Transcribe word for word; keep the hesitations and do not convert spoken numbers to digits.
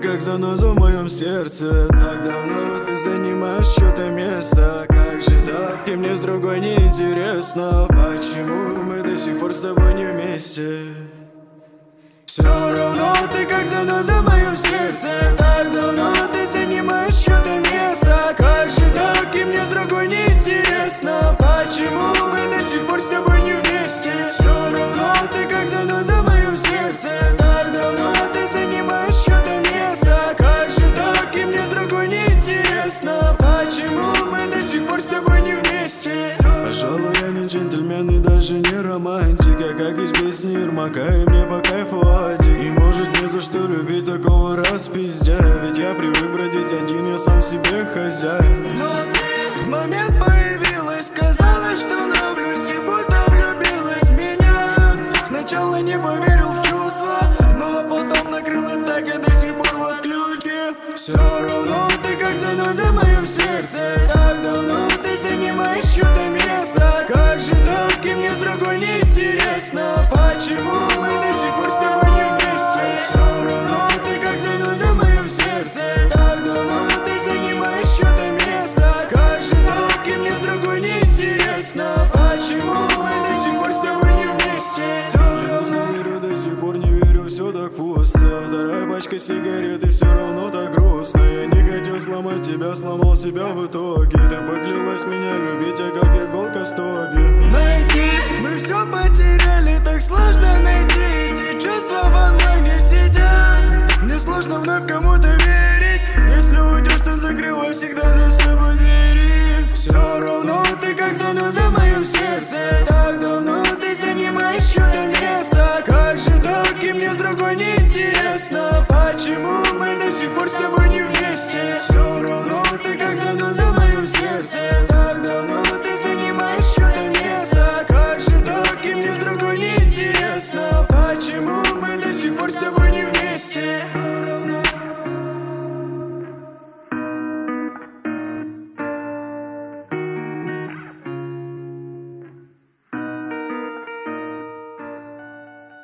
как заноза в моем сердце. Так давно ты занимаешь чьё-то место. Как же так? И мне с другой не интересно, почему мы до сих пор с тобой не вместе. Все равно ты как заноза в моем сердце. Так давно ты занимаешь чьё-то место. Как же так? И мне с другой не интересно, почему мы до сих пор с тобой не вместе. Все равно ты как заноза в моем сердце. Так давно ты занимаешь чьё-то место. Как же так? И мне с другой не интересно, почему мы до сих пор с тобой не вместе. Пожалуй, я не джентльмен и даже не романтика, как из песни Ермака, и мне по кайфу один. И может не за что любить такого распиздя, ведь я привык бродить один, я сам себе хозяин. Но ты в момент появилась, сказала, что нравлюсь, и будто влюбилась в меня. Сначала не поверил в чувства, но потом накрыла так, и до сих пор вот ключи. Все равно ты как заноза в моем сердце. Так давно ты занимаешь чьё-то место. Как же так? И мне с другой не интересно, почему мы до сих пор с тобой не вместе. Все равно ты как заноза в моем сердце. Так давно ты занимаешь чьё-то место. Как же так? И мне с другой не интересно, почему мы до сих пор с тобой не вместе. Все равно не верю, до сих пор не верю, все так пусто. Вторая пачка сигарет и все равно так грустно. Я не хотел сломать тебя, сломал себя в итоге. Ты поклялась меня любить, а как иголка в стоге. Найти, мы все потеряли, так сложно найти. Эти чувства в онлайне сидят. Мне сложно вновь кому-то верить. Если уйдешь, то закрывай всегда за собой двери. Все равно ты как заноза в моем сердце. Так давно ты занимаешь чьё-то место. Как же так? И мне с другой не интересно.